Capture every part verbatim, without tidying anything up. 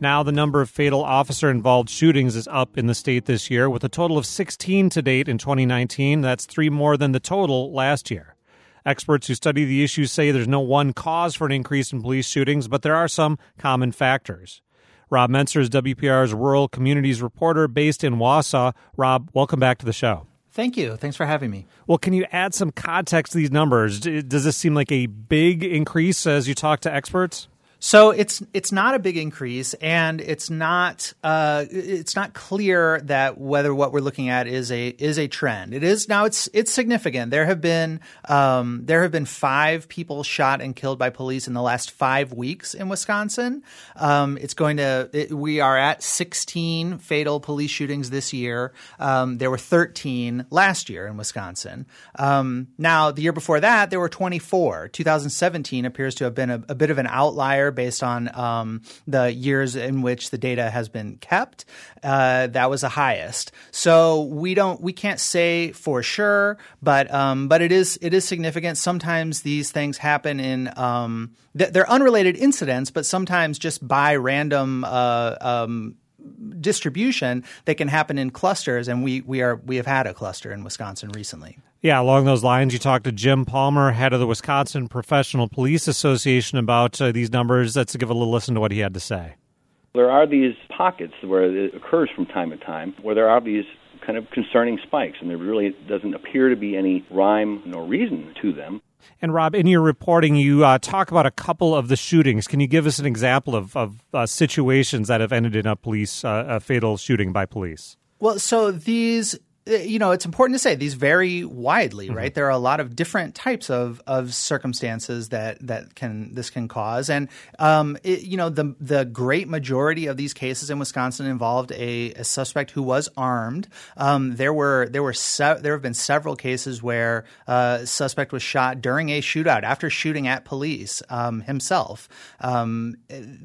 Now the number of fatal officer-involved shootings is up in the state this year, with a total of sixteen to date in twenty nineteen. That's three more than the total last year. Experts who study the issue say there's no one cause for an increase in police shootings, but there are some common factors. Rob Mentzer is W P R's rural communities reporter based in Wausau. Rob, welcome back to the show. Thank you. Thanks for having me. Well, can you add some context to these numbers? Does this seem like a big increase as you talk to experts? So it's it's not a big increase, and it's not uh, it's not clear that whether what we're looking at is a is a trend. It is now. It's it's significant. There have been um, there have been five people shot and killed by police in the last five weeks in Wisconsin. Um, it's going to it, we are at sixteen fatal police shootings this year. Um, there were thirteen last year in Wisconsin. Um, now the year before that there were twenty-four. two thousand seventeen appears to have been a, a bit of an outlier based on um, the years in which the data has been kept. Uh, that was the highest. So we don't, we can't say for sure, but um, but it is it is significant. Sometimes these things happen in um, th- they're unrelated incidents, but sometimes just by random Uh, um, distribution, they can happen in clusters, and we we are we have had a cluster in Wisconsin recently. Yeah, along those lines, you talked to Jim Palmer, head of the Wisconsin Professional Police Association, about uh, these numbers. Let's give a little listen to what he had to say. There are these pockets where it occurs from time to time, where there are these kind of concerning spikes, and there really doesn't appear to be any rhyme nor reason to them. And Rob, in your reporting, you uh, talk about a couple of the shootings. Can you give us an example of, of uh, situations that have ended in a police uh, a fatal shooting by police? Well, so these, you know, it's important to say these vary widely, right? Mm-hmm. There are a lot of different types of, of circumstances that, that can this can cause, and um, it, you know, the the great majority of these cases in Wisconsin involved a, a suspect who was armed. Um, there were there were se- there have been several cases where uh, a suspect was shot during a shootout after shooting at police um, himself. Um,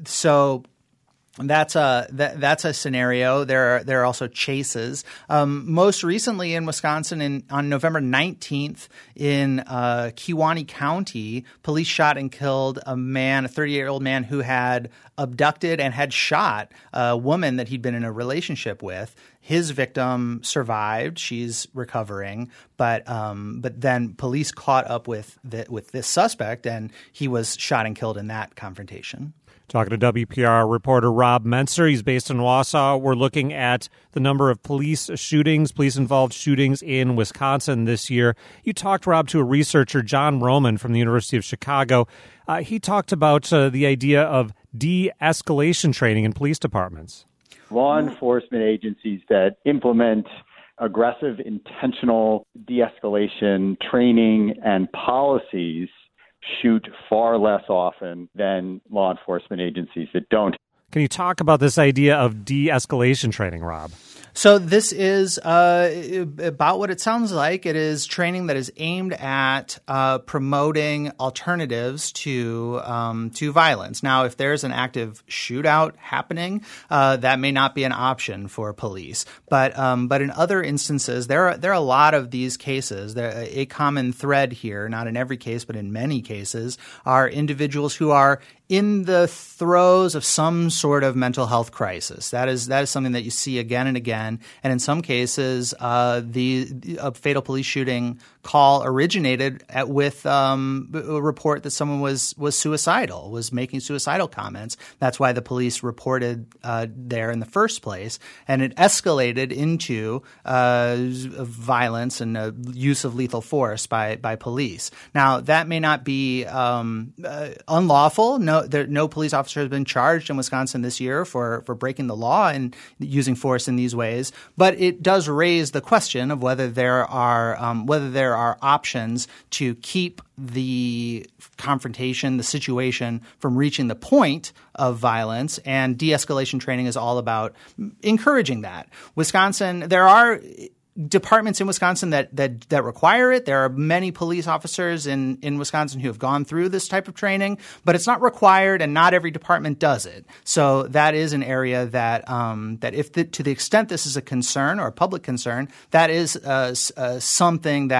so. That's a that, that's a scenario. There are there are also chases. Um, most recently in Wisconsin, in on November nineteenth in uh, Kewaunee County, police shot and killed a man, a thirty-eight-year-old man who had abducted and had shot a woman that he'd been in a relationship with. His victim survived; she's recovering, but um, but then police caught up with the, with this suspect, and he was shot and killed in that confrontation. Talking to W P R reporter Rob Mentzer. He's based in Wausau. We're looking at the number of police shootings, police-involved shootings in Wisconsin this year. You talked, Rob, to a researcher, John Roman from the University of Chicago. Uh, he talked about uh, the idea of de-escalation training in police departments. Law enforcement agencies that implement aggressive, intentional de-escalation training and policies shoot far less often than law enforcement agencies that don't. Can you talk about this idea of de-escalation training, Rob? So this is uh, about what it sounds like. It is training that is aimed at uh, promoting alternatives to um, to violence. Now, if there's an active shootout happening, uh, that may not be an option for police. But um, but in other instances, there are there are a lot of these cases. There, a common thread here, not in every case, but in many cases, are individuals who are in the throes of some sort of mental health crisis. That is that is something that you see again and again. And in some cases, uh, the a fatal police shooting call originated at, with um, a report that someone was was suicidal, was making suicidal comments. That's why the police reported uh, there in the first place. And it escalated into uh, violence and uh, use of lethal force by by police. Now, that may not be um, uh, unlawful. No, there, no police officer has been charged in Wisconsin this year for, for breaking the law and using force in these ways. But it does raise the question of whether there are um, whether there are options to keep the confrontation, the situation from reaching the point of violence, and de-escalation training is all about encouraging that. Wisconsin, there are departments in Wisconsin that that that require it. There are many police officers in, in Wisconsin who have gone through this type of training, but it's not required, and not every department does it. So that is an area that um, that if the, to the extent this is a concern or a public concern, that is uh, uh, something that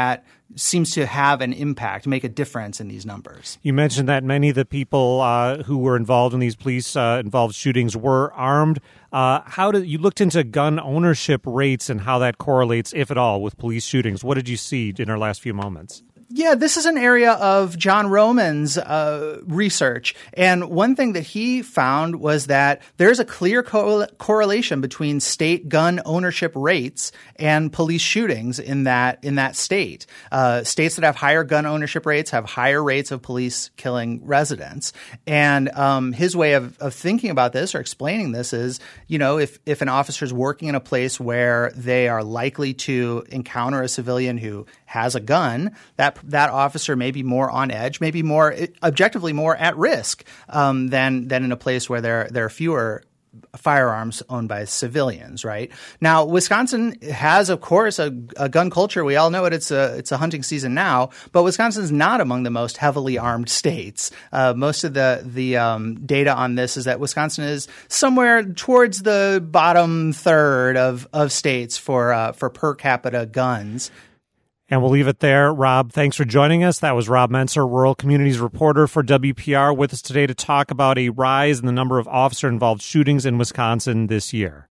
seems to have an impact, make a difference in these numbers. You mentioned that many of the people uh, who were involved in these police-involved uh, shootings were armed. Uh, how did you looked into gun ownership rates and how that correlates, if at all, with police shootings? What did you see in our last few moments? Yeah, this is an area of John Roman's uh, research. And one thing that he found was that there's a clear co- correlation between state gun ownership rates and police shootings in that in that state. Uh, states that have higher gun ownership rates have higher rates of police killing residents. And um, his way of, of thinking about this or explaining this is, you know, if, if an officer is working in a place where they are likely to encounter a civilian who has a gun, that that officer may be more on edge, maybe more objectively more at risk um, than than in a place where there there are fewer firearms owned by civilians. Right now, Wisconsin has, of course, a, a gun culture. We all know it. It's a it's a hunting season now, but Wisconsin is not among the most heavily armed states. Uh, most of the the um, data on this is that Wisconsin is somewhere towards the bottom third of of states for uh, for per capita guns. And we'll leave it there. Rob, thanks for joining us. That was Rob Mentzer, Rural Communities reporter for W P R, with us today to talk about a rise in the number of officer-involved shootings in Wisconsin this year.